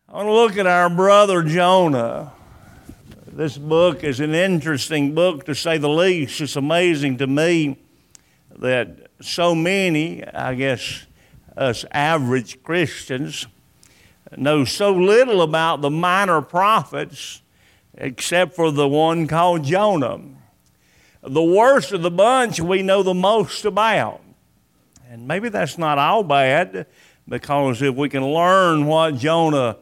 I want to look at our brother Jonah. This book is an interesting book, to say the least. It's amazing to me that so many, I guess, us average Christians, know so little about the minor prophets except for the one called Jonah. The worst of the bunch we know the most about. And maybe that's not all bad, because if we can learn what Jonah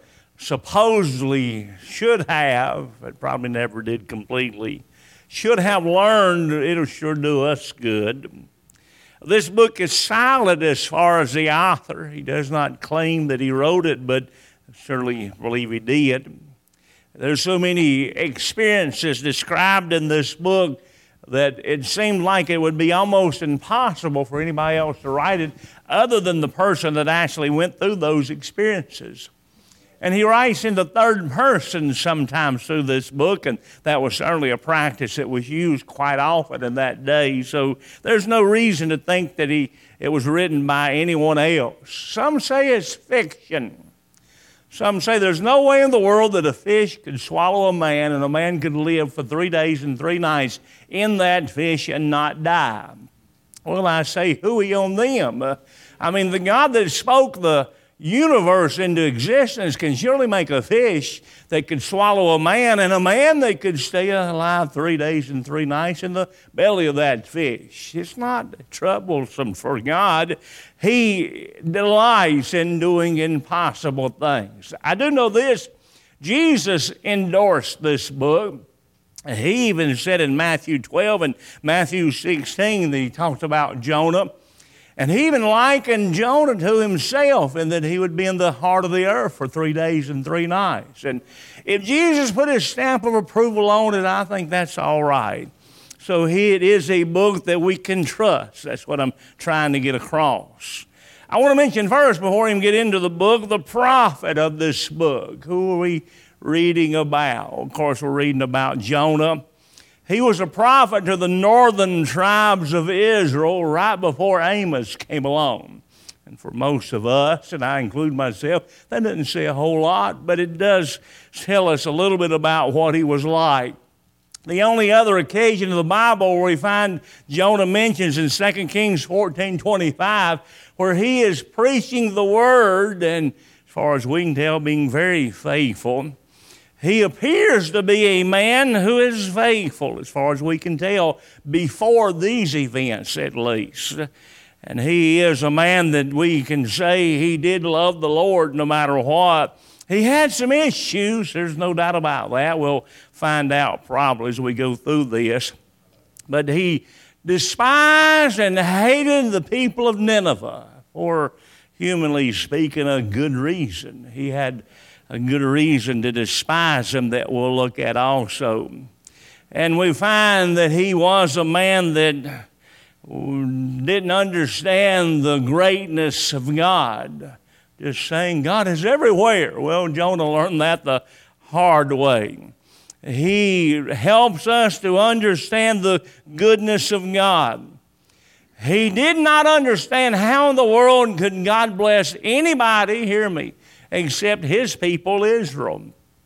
supposedly should have, but probably never did completely, should have learned, it'll sure do us good. This book is silent as far as the author. He does not claim that he wrote it, but certainly believe he did. There's so many experiences described in this book that it seemed like it would be almost impossible for anybody else to write it other than the person that actually went through those experiences. And he writes in the third person sometimes through this book, and that was certainly a practice that was used quite often in that day. So there's no reason to think that it was written by anyone else. Some say it's fiction. Some say there's no way in the world that a fish could swallow a man and a man could live for 3 days and 3 nights in that fish and not die. Well, I say, hooey on them. The God that spoke the universe into existence can surely make a fish that could swallow a man, and a man that could stay alive 3 days and 3 nights in the belly of that fish. It's not troublesome for God. He delights in doing impossible things. I do know this. Jesus endorsed this book. He even said in Matthew 12 and Matthew 16 that he talked about Jonah. And he even likened Jonah to himself, in that he would be in the heart of the earth for 3 days and 3 nights. And if Jesus put his stamp of approval on it, I think that's all right. So it is a book that we can trust. That's what I'm trying to get across. I want to mention first, before I even get into the book, the prophet of this book. Who are we reading about? Of course, we're reading about Jonah. He was a prophet to the northern tribes of Israel right before Amos came along. And for most of us, and I include myself, that doesn't say a whole lot, but it does tell us a little bit about what he was like. The only other occasion in the Bible where we find Jonah mentions in 2 Kings 14:25, where he is preaching the word, and as far as we can tell, being very faithful. He appears to be a man who is faithful, as far as we can tell, before these events at least. And he is a man that we can say he did love the Lord no matter what. He had some issues, there's no doubt about that. We'll find out probably as we go through this. But he despised and hated the people of Nineveh for, humanly speaking, a good reason. He had a good reason to despise them that we'll look at also. And we find that he was a man that didn't understand the greatness of God. Just saying God is everywhere. Well, Jonah learned that the hard way. He helps us to understand the goodness of God. He did not understand how in the world could God bless anybody, hear me, except his people Israel,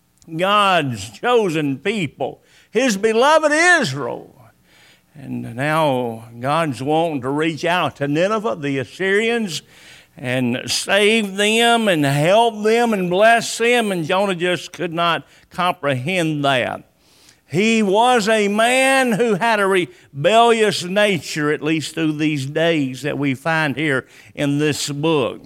God's chosen people, his beloved Israel. And now God's wanting to reach out to Nineveh, the Assyrians, and save them and help them and bless them, and Jonah just could not comprehend that. He was a man who had a rebellious nature, at least through these days that we find here in this book.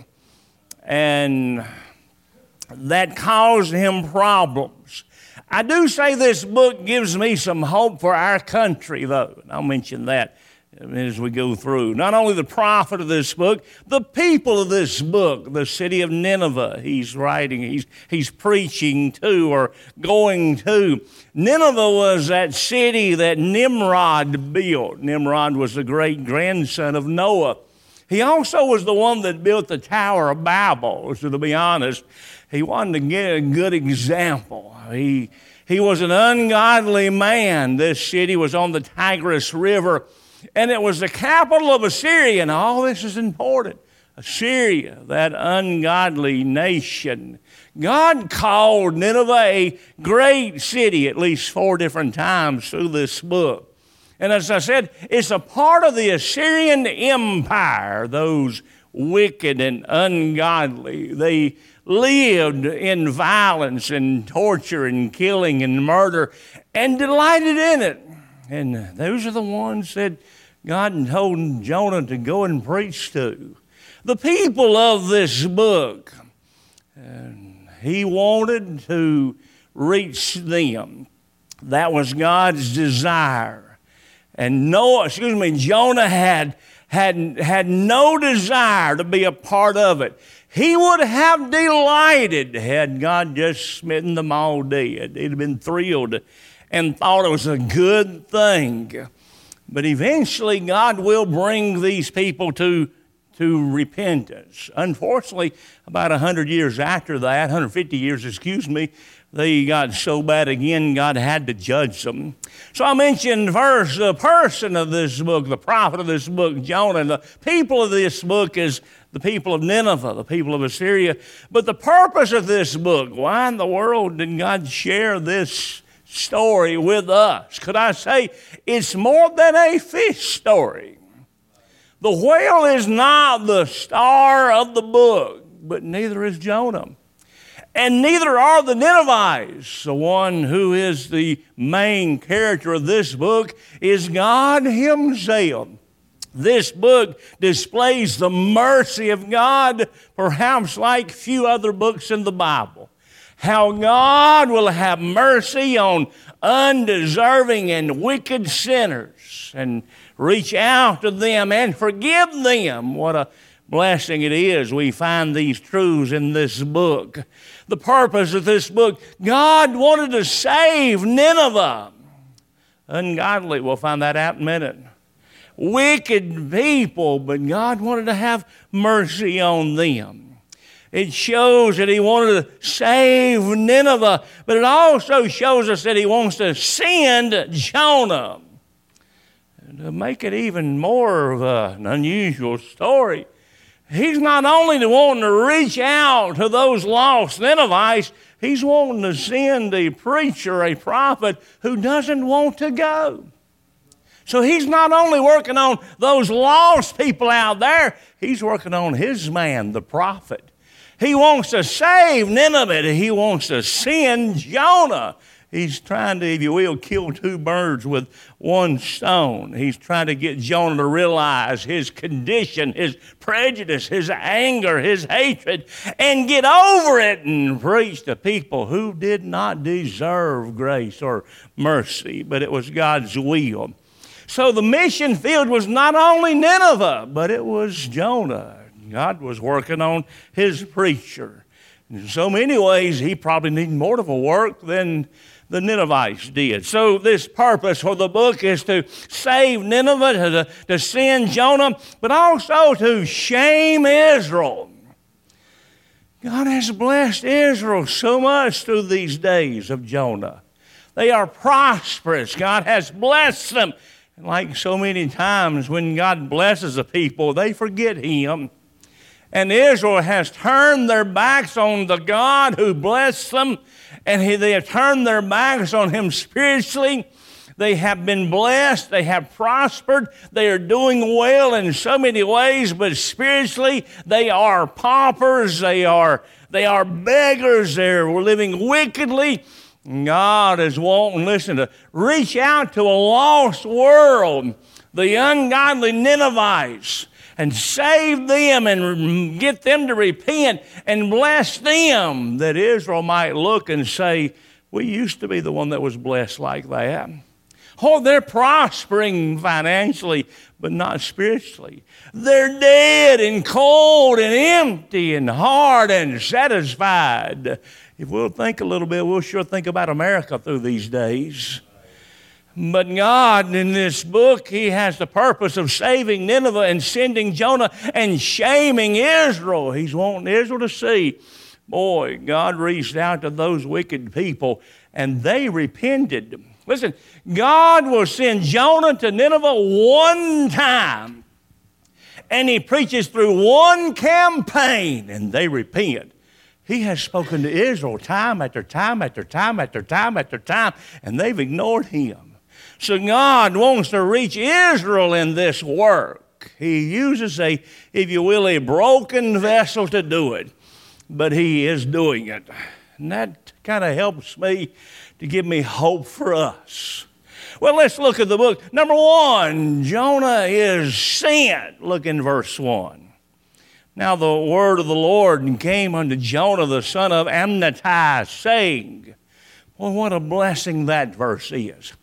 And that caused him problems. I do say this book gives me some hope for our country, though. And I'll mention that as we go through. Not only the prophet of this book, the people of this book, the city of Nineveh he's writing, he's preaching to or going to. Nineveh was that city that Nimrod built. Nimrod was the great-grandson of Noah. He also was the one that built the Tower of Babel. So to be honest, he wanted to get a good example. He was an ungodly man. This city was on the Tigris River, and it was the capital of Assyria. And all this is important. Assyria, that ungodly nation. God called Nineveh a great city at least 4 different times through this book. And as I said, it's a part of the Assyrian Empire, those wicked and ungodly. They lived in violence and torture and killing and murder and delighted in it. And those are the ones that God told Jonah to go and preach to. The people of this book, he wanted to reach them. That was God's desire. And Jonah had no desire to be a part of it. He would have delighted had God just smitten them all dead. He'd have been thrilled and thought it was a good thing. But eventually God will bring these people to repentance. Unfortunately, about 100 years after that, 150 years, they got so bad again, God had to judge them. So I mentioned first the person of this book, the prophet of this book, Jonah. And the people of this book is the people of Nineveh, the people of Assyria. But the purpose of this book, why in the world did God share this story with us? Could I say it's more than a fish story? The whale is not the star of the book, but neither is Jonah. And neither are the Ninevites. The one who is the main character of this book is God Himself. This book displays the mercy of God, perhaps like few other books in the Bible. How God will have mercy on undeserving and wicked sinners and reach out to them and forgive them. What a blessing it is. We find these truths in this book. The purpose of this book, God wanted to save Nineveh. Ungodly, we'll find that out in a minute. Wicked people, but God wanted to have mercy on them. It shows that He wanted to save Nineveh, but it also shows us that He wants to send Jonah. To make it even more of an unusual story, He's not only wanting to reach out to those lost Ninevites, He's wanting to send a preacher, a prophet who doesn't want to go. So He's not only working on those lost people out there, He's working on His man, the prophet. He wants to save Nineveh. He wants to send Jonah. He's trying to, if you will, kill 2 birds with 1 stone. He's trying to get Jonah to realize his condition, his prejudice, his anger, his hatred, and get over it and preach to people who did not deserve grace or mercy, but it was God's will. So the mission field was not only Nineveh, but it was Jonah. God was working on His preacher. In so many ways, he probably needed more of a work than the Ninevites did. So this purpose for the book is to save Nineveh, to send Jonah, but also to shame Israel. God has blessed Israel so much through these days of Jonah. They are prosperous. God has blessed them. And like so many times when God blesses a people, they forget Him. And Israel has turned their backs on the God who blessed them, and they have turned their backs on Him spiritually. They have been blessed. They have prospered. They are doing well in so many ways, but spiritually they are paupers. They are beggars. They're living wickedly. God is wanting, to reach out to a lost world, the ungodly Ninevites, and save them and get them to repent and bless them, that Israel might look and say, we used to be the one that was blessed like that. Oh, they're prospering financially, but not spiritually. They're dead and cold and empty and hard and satisfied. If we'll think a little bit, we'll sure think about America through these days. But God, in this book, He has the purpose of saving Nineveh and sending Jonah and shaming Israel. He's wanting Israel to see, boy, God reached out to those wicked people, and they repented. Listen, God will send Jonah to Nineveh one time, and he preaches through one campaign and they repent. He has spoken to Israel time after time after time after time after time, and they've ignored him. So God wants to reach Israel in this work. He uses a, if you will, a broken vessel to do it, but he is doing it. And that kind of helps me to give me hope for us. Well, let's look at the book. Number one, Jonah is sent. Look in verse 1. Now the word of the Lord came unto Jonah the son of Amittai, saying, well, what a blessing that verse is.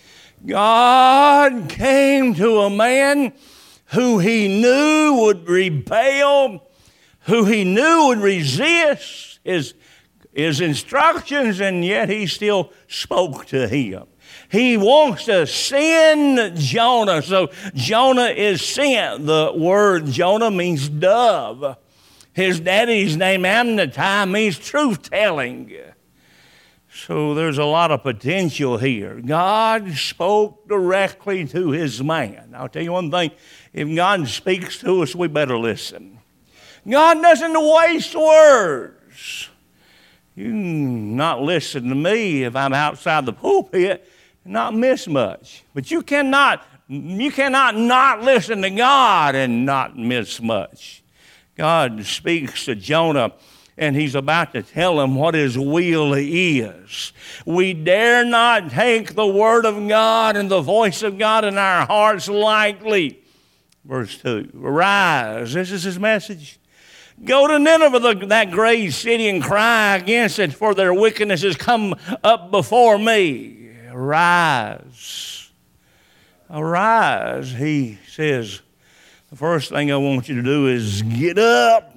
God came to a man who he knew would rebel, who he knew would resist his instructions, and yet he still spoke to him. He wants to send Jonah. So Jonah is sent. The word Jonah means dove. His daddy's name, Amittai, means truth-telling. So there's a lot of potential here. God spoke directly to his man. I'll tell you one thing. If God speaks to us, we better listen. God doesn't waste words. You can not listen to me if I'm outside the pulpit and not miss much. But you cannot not listen to God and not miss much. God speaks to Jonah, and he's about to tell him what his will is. We dare not take the word of God and the voice of God in our hearts lightly. Verse 2, arise. This is his message. Go to Nineveh, that great city, and cry against it, for their wickedness has come up before me. Arise. Arise, he says. The first thing I want you to do is get up.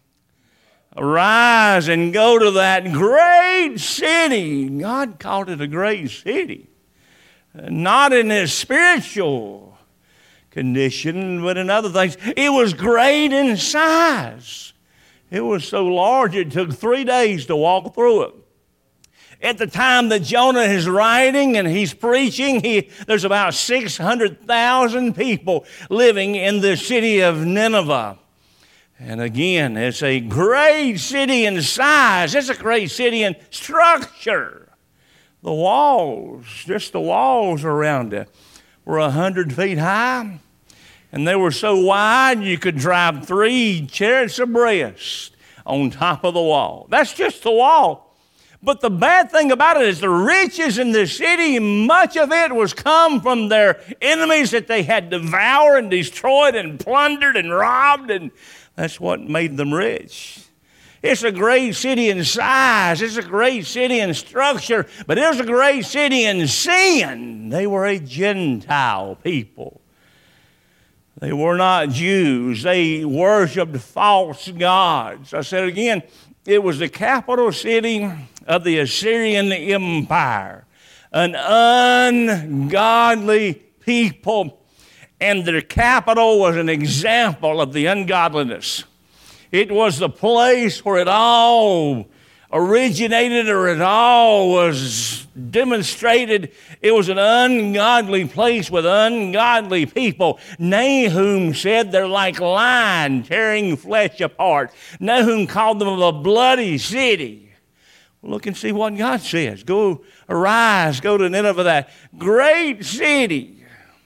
Arise and go to that great city. God called it a great city. Not in its spiritual condition, but in other things. It was great in size. It was so large it took 3 days to walk through it. At the time that Jonah is writing and he's preaching, there's about 600,000 people living in the city of Nineveh. And again, it's a great city in size. It's a great city in structure. The walls, just the walls around it, were 100 feet high. And they were so wide you could drive 3 chariots abreast on top of the wall. That's just the wall. But the bad thing about it is the riches in the city, much of it was come from their enemies that they had devoured and destroyed and plundered and robbed, and that's what made them rich. It's a great city in size. It's a great city in structure, but it was a great city in sin. They were a Gentile people. They were not Jews. They worshiped false gods. I said again, it was the capital city of the Assyrian Empire, an ungodly people, and their capital was an example of the ungodliness. It was the place where it all originated, or it all was demonstrated. It was an ungodly place with ungodly people. Nahum said they're like lion tearing flesh apart. Nahum called them a bloody city. Look and see what God says. Go, arise, go to Nineveh, that great city.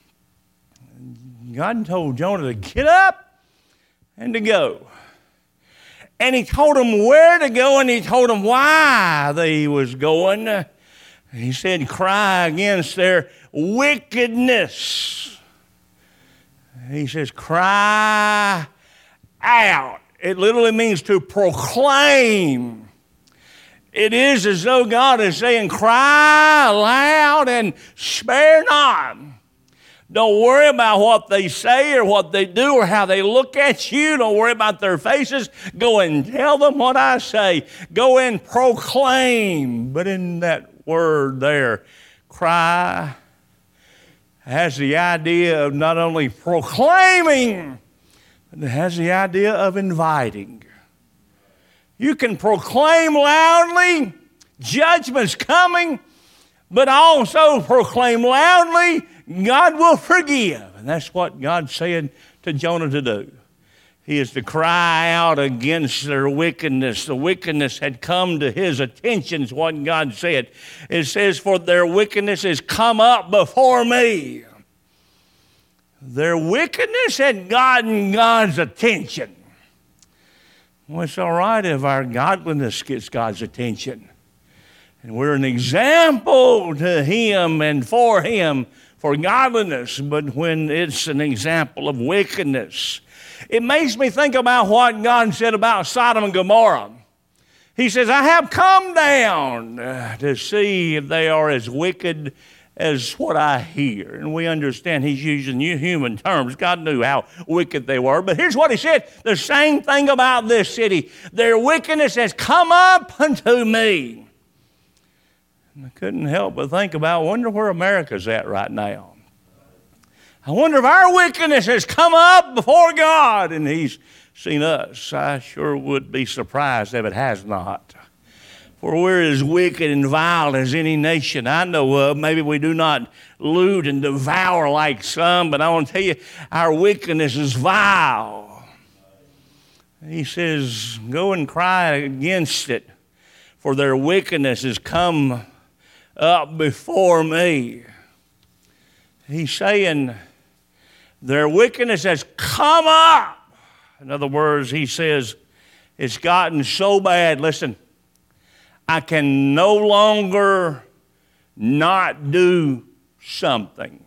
God told Jonah to get up and to go. And he told him where to go, and he told him why they was going. He said, cry against their wickedness. He says, cry out. It literally means to proclaim. It is as though God is saying, cry loud and spare not. Don't worry about what they say or what they do or how they look at you. Don't worry about their faces. Go and tell them what I say. Go and proclaim. But in that word there, cry, has the idea of not only proclaiming, but it has the idea of inviting. You can proclaim loudly, judgment's coming, but also proclaim loudly, God will forgive. And that's what God said to Jonah to do. He is to cry out against their wickedness. The wickedness had come to his attention, is what God said. It says, for their wickedness has come up before me. Their wickedness had gotten God's attention. Well, it's all right if our godliness gets God's attention. And we're an example to him and for him for godliness. But when it's an example of wickedness, it makes me think about what God said about Sodom and Gomorrah. He says, I have come down to see if they are as wicked as what I hear. And we understand he's using human terms. God knew how wicked they were. But here's what he said. The same thing about this city. Their wickedness has come up unto me. And I couldn't help but think about, I wonder where America's at right now. I wonder if our wickedness has come up before God and he's seen us. I sure would be surprised if it has not. For we're as wicked and vile as any nation I know of. Maybe we do not loot and devour like some, but I want to tell you, our wickedness is vile. He says, go and cry against it, for their wickedness has come up before me. He's saying, their wickedness has come up. In other words, he says, it's gotten so bad. Listen, I can no longer not do something.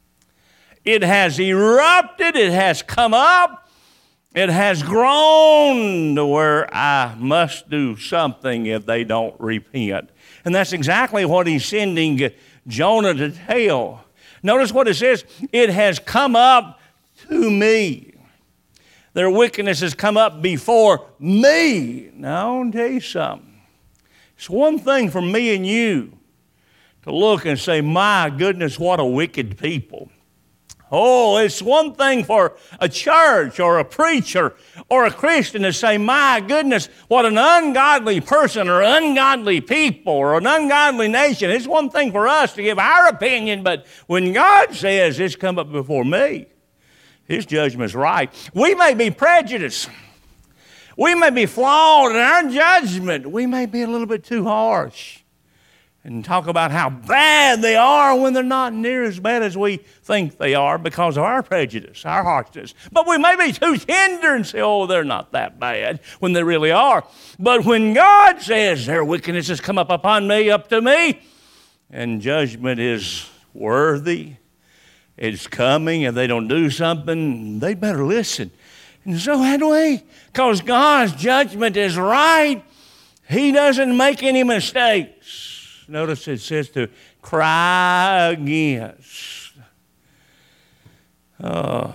It has erupted. It has come up. It has grown to where I must do something if they don't repent. And that's exactly what he's sending Jonah to tell. Notice what it says. It has come up to me. Their wickedness has come up before me. Now, I want to tell you something. It's one thing for me and you to look and say, my goodness, what a wicked people. Oh, it's one thing for a church or a preacher or a Christian to say, my goodness, what an ungodly person or ungodly people or an ungodly nation. It's one thing for us to give our opinion, but when God says it's come up before me, his judgment's right. We may be prejudiced. We may be flawed in our judgment. We may be a little bit too harsh and talk about how bad they are when they're not near as bad as we think they are because of our prejudice, our harshness. But we may be too tender and say, oh, they're not that bad when they really are. But when God says their wickedness has come up upon me, up to me, and judgment is worthy, it's coming, and they don't do something, they better listen. And so had we, because God's judgment is right. He doesn't make any mistakes. Notice it says to cry against. I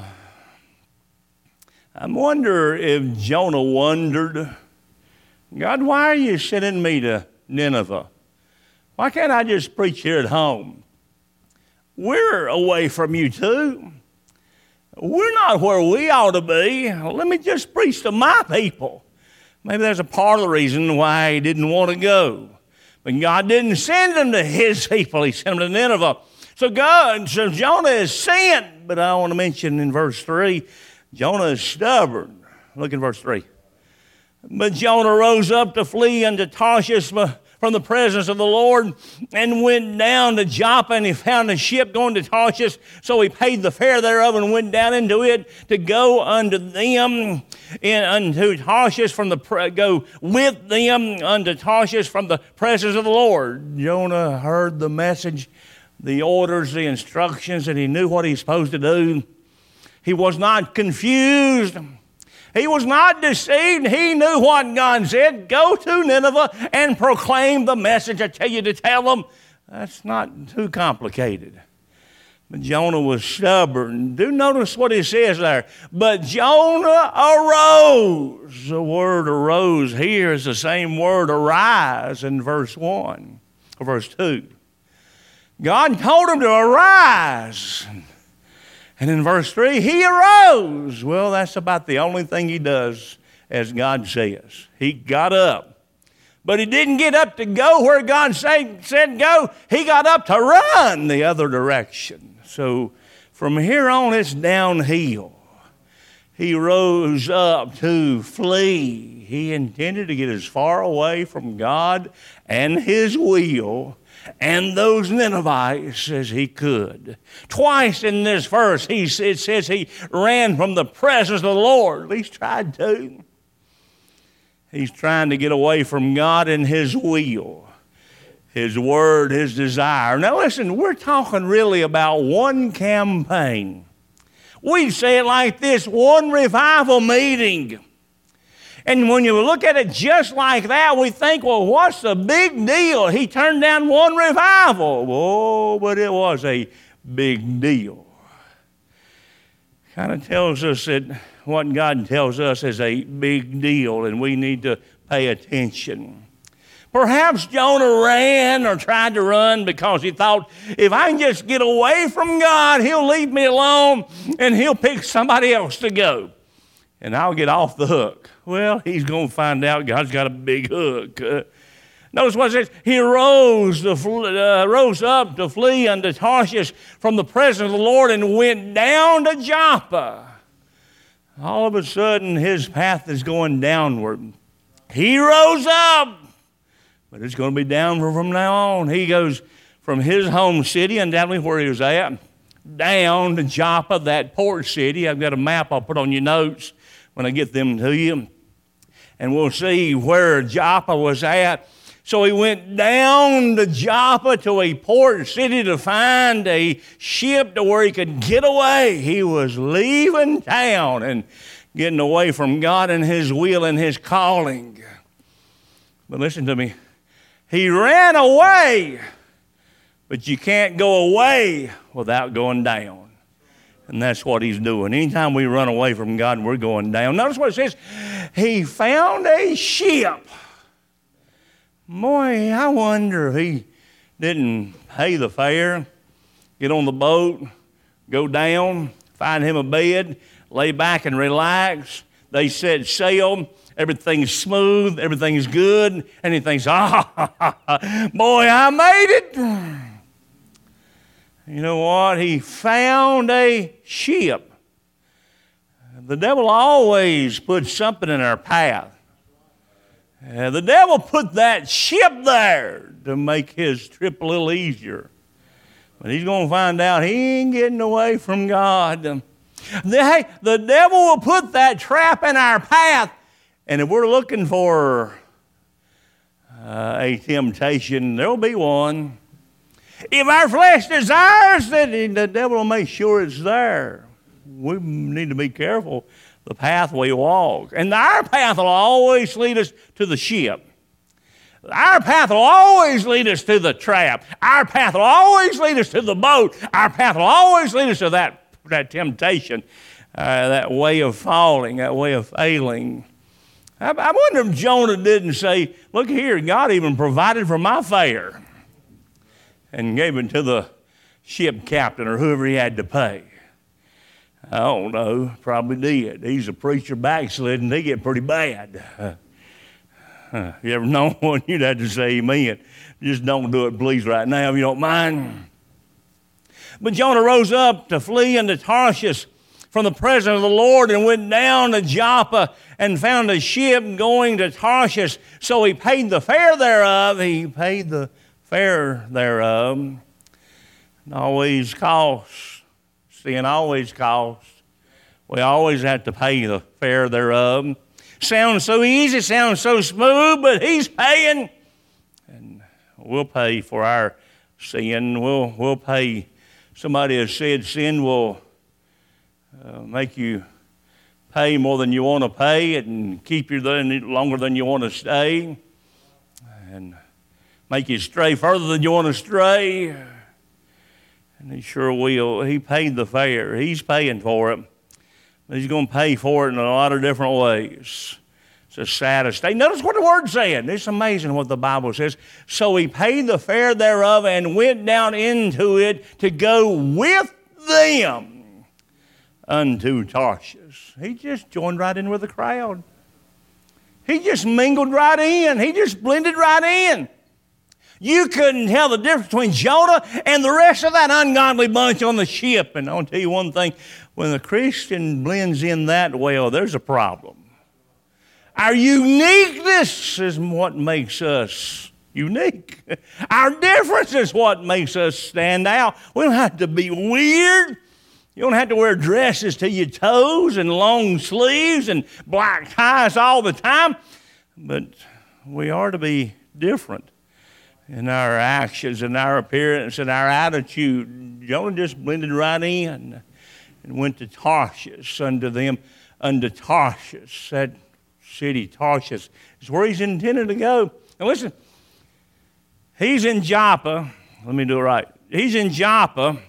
wonder if Jonah wondered, God, why are you sending me to Nineveh? Why can't I just preach here at home? We're away from you too. We're not where we ought to be. Let me just preach to my people. Maybe there's a part of the reason why he didn't want to go. But God didn't send him to his people. He sent him to Nineveh. So Jonah is sent. But I want to mention in verse 3, Jonah is stubborn. Look in verse 3. But Jonah rose up to flee unto Tarshish from the presence of the Lord and went down to Joppa, and he found a ship going to Tarshish. So he paid the fare thereof and went down into it to go unto them unto Tarshish go with them unto Tarshish from the presence of the Lord. Jonah heard the message, the orders, the instructions, and he knew what he's supposed to do. He was not confused. He was not deceived. He knew what God said. Go to Nineveh and proclaim the message I tell you to tell them. That's not too complicated. But Jonah was stubborn. Do notice what he says there. But Jonah arose. The word arose here is the same word arise in verse 1 or verse 2. God told him to arise. And in verse 3, he arose. Well, that's about the only thing he does as God says. He got up. But he didn't get up to go where God said go. He got up to run the other direction. So from here on, it's downhill. he rose up to flee. He intended to get as far away from God and his will and those Ninevites as he could. Twice in this verse, it says he ran from the presence of the Lord. At least tried to. He's trying to get away from God and his will, his word, his desire. Now listen, we're talking really about one campaign. We say it like this, one revival meeting. And when you look at it just like that, we think, well, what's the big deal? He turned down one revival. Oh, but it was a big deal. Kind of tells us that what God tells us is a big deal, and we need to pay attention. Perhaps Jonah ran or tried to run because he thought, if I can just get away from God, he'll leave me alone and he'll pick somebody else to go, and I'll get off the hook. Well, he's going to find out God's got a big hook. Notice what it says. He rose up to flee unto Tarshish from the presence of the Lord and went down to Joppa. All of a sudden, his path is going downward. He rose up, but it's going to be downward from now on. He goes from his home city, undoubtedly where he was at, down to Joppa, that port city. I've got a map I'll put on your notes when I get them to you. And we'll see where Joppa was at. So he went down to Joppa, to a port city, to find a ship to where he could get away. He was leaving town and getting away from God and his will and his calling. But listen to me. He ran away, but you can't go away without going down. And that's what he's doing. Anytime we run away from God, we're going down. Notice what it says. He found a ship. Boy, I wonder if he didn't pay the fare, get on the boat, go down, find him a bed, lay back and relax. They set sail. Everything's smooth. Everything's good. And he thinks, boy, I made it. You know what? He found a ship. The devil always puts something in our path. The devil put that ship there to make his trip a little easier. But he's going to find out he ain't getting away from God. The devil will put that trap in our path. And if we're looking for a temptation, there'll be one. If our flesh desires it, the devil will make sure it's there. We need to be careful the path we walk. And our path will always lead us to the ship. Our path will always lead us to the trap. Our path will always lead us to the boat. Our path will always lead us to that temptation, that way of falling, that way of failing. I wonder if Jonah didn't say, look here, God even provided for my fare, and gave it to the ship captain or whoever he had to pay. I don't know, probably did. He's a preacher backslidden, they get pretty bad. You ever known one? You'd have to say amen. Just don't do it, please, right now, if you don't mind. But Jonah rose up to flee unto Tarshish from the presence of the Lord and went down to Joppa and found a ship going to Tarshish. So he paid the fare thereof. It always costs. Sin always costs. We always have to pay the fare thereof. Sounds so easy, sounds so smooth, but he's paying. And we'll pay for our sin. We'll pay. Somebody has said sin will make you pay more than you want to pay and keep you there longer than you want to stay, and make you stray further than you want to stray. And he sure will. He paid the fare. He's paying for it. But he's going to pay for it in a lot of different ways. It's a saddest state. Notice what the word's saying. It's amazing what the Bible says. So he paid the fare thereof and went down into it to go with them unto Tarshish. He just joined right in with the crowd. He just mingled right in. He just blended right in. You couldn't tell the difference between Jonah and the rest of that ungodly bunch on the ship. And I'll tell you one thing, When the Christian blends in that well, there's a problem. Our uniqueness is what makes us unique. Our difference is what makes us stand out. We don't have to be weird. You don't have to wear dresses to your toes and long sleeves and black ties all the time. But we are to be different in our actions and our appearance and our attitude. Jonah just blended right in and went to Tarshish unto Tarshish. That city, Tarshish, is where he's intended to go. And listen, he's in Joppa. Let me do it right. He's in Joppa,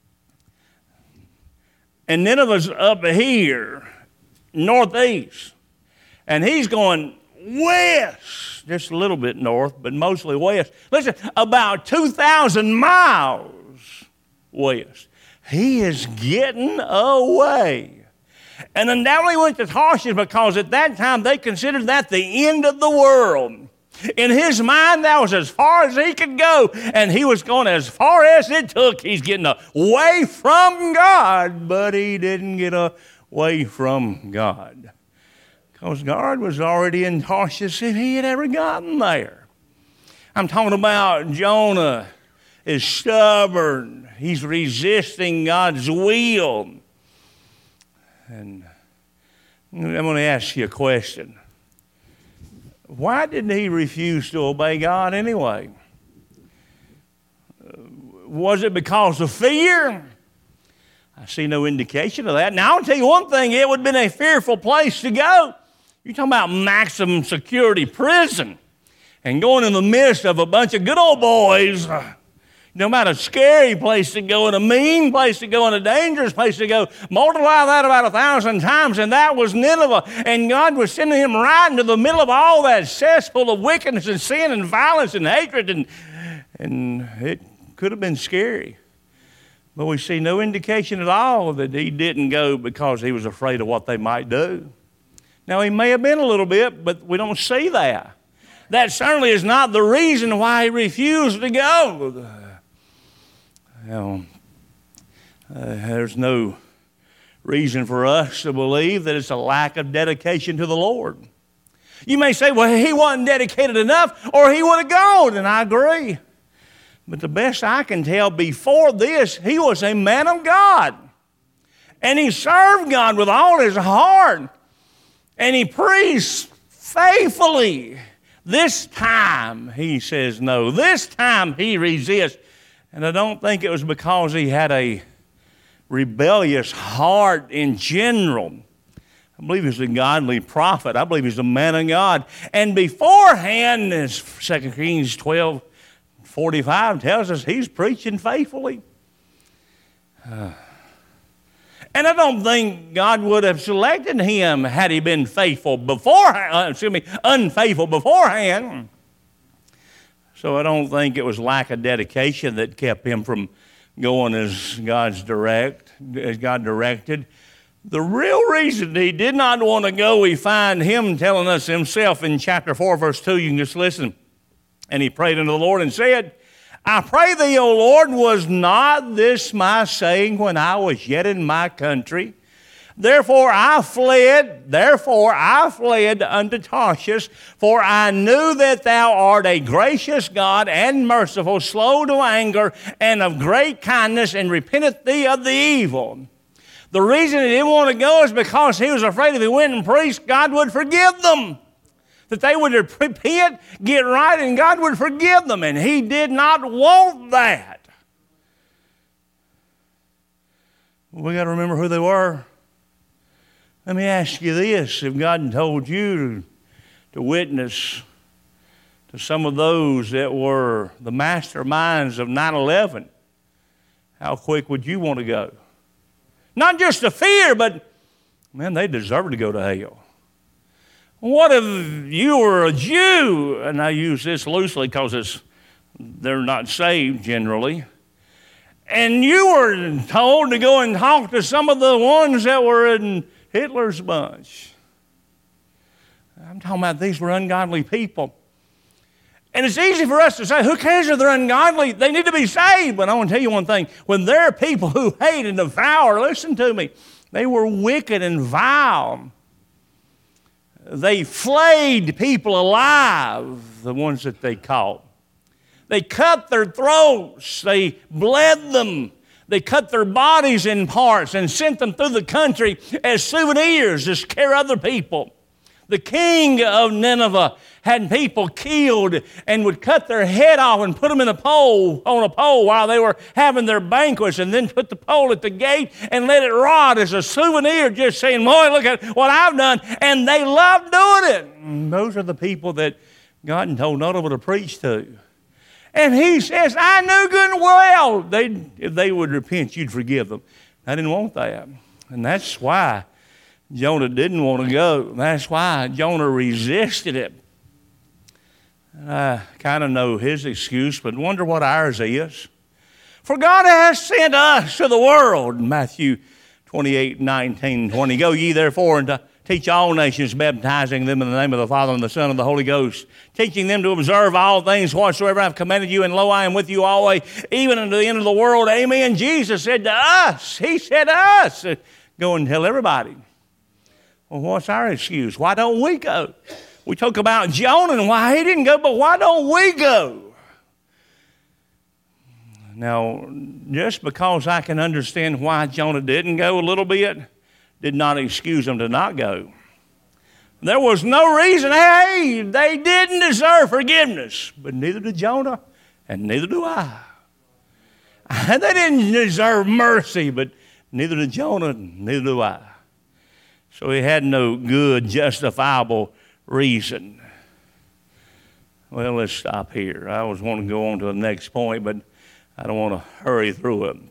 and Nineveh's up here, northeast. And he's going west, just a little bit north, but mostly west. Listen, about 2,000 miles west. He is getting away. And undoubtedly went to Tarshish because at that time they considered that the end of the world. In his mind, that was as far as he could go, and he was going as far as it took. He's getting away from God, but he didn't get away from God because God was already in Tarshish if he had ever gotten there. I'm talking about Jonah is stubborn. He's resisting God's will. And I'm going to ask you a question. Why didn't he refuse to obey God anyway? Was it because of fear? I see no indication of that. Now, I'll tell you one thing. It would have been a fearful place to go. You're talking about maximum security prison and going in the midst of a bunch of good old boys. No matter a scary place to go and a mean place to go and a dangerous place to go, multiply that about 1,000 times, and that was Nineveh. And God was sending him right into the middle of all that cesspool of wickedness and sin and violence and hatred, and it could have been scary. But we see no indication at all that he didn't go because he was afraid of what they might do. Now, he may have been a little bit, but we don't see that. That certainly is not the reason why he refused to go. There's no reason for us to believe that it's a lack of dedication to the Lord. You may say, well, he wasn't dedicated enough or he would have gone, and I agree. But the best I can tell, before this, he was a man of God. And he served God with all his heart. And he preached faithfully. This time, he says no. This time, he resists. And I don't think it was because he had a rebellious heart in general. I believe he's a godly prophet. I believe he's a man of God. And beforehand, as 2 Kings 12:45 tells us, he's preaching faithfully. And I don't think God would have selected him had he been unfaithful beforehand. So I don't think it was lack of dedication that kept him from going as God directed. The real reason he did not want to go, we find him telling us himself in chapter 4, verse 2. You can just listen. And he prayed unto the Lord and said, I pray thee, O Lord, was not this my saying when I was yet in my country? Therefore I fled unto Tarshish, for I knew that thou art a gracious God and merciful, slow to anger, and of great kindness, and repenteth thee of the evil. The reason he didn't want to go is because he was afraid if he went and preached, God would forgive them. That they would repent, get right, and God would forgive them. And he did not want that. We got to remember who they were. Let me ask you this. If God had told you to witness to some of those that were the masterminds of 9/11, how quick would you want to go? Not just the fear, but, man, they deserve to go to hell. What if you were a Jew, and I use this loosely because they're not saved generally, and you were told to go and talk to some of the ones that were in Hitler's bunch? I'm talking about these were ungodly people. And it's easy for us to say, who cares if they're ungodly? They need to be saved. But I want to tell you one thing. When there are people who hate and devour, listen to me, They were wicked and vile. They flayed people alive, the ones that they caught. They cut their throats. They bled them. They cut their bodies in parts and sent them through the country as souvenirs to scare other people. The king of Nineveh had people killed and would cut their head off and put them on a pole while they were having their banquets, and then put the pole at the gate and let it rot as a souvenir, just saying, boy, look at what I've done. And they loved doing it. And those are the people that God told Nineveh to preach to. And he says, I knew good and well if they would repent, you'd forgive them. I didn't want that. And that's why Jonah didn't want to go. That's why Jonah resisted it. I kind of know his excuse, but wonder what ours is. For God has sent us to the world, Matthew 28:19-20. Go ye therefore and teach all nations, baptizing them in the name of the Father and the Son and the Holy Ghost, teaching them to observe all things whatsoever I have commanded you, and lo, I am with you always, even unto the end of the world. Amen. Jesus said to us, he said to us, go and tell everybody. Well, what's our excuse? Why don't we go? We talk about Jonah and why he didn't go, but why don't we go? Now, just because I can understand why Jonah didn't go a little bit, did not excuse him to not go. There was no reason, hey, they didn't deserve forgiveness, but neither did Jonah, and neither do I. They didn't deserve mercy, but neither did Jonah, neither do I. So he had no good, justifiable reason. Well, let's stop here. I always want to go on to the next point, but I don't want to hurry through it.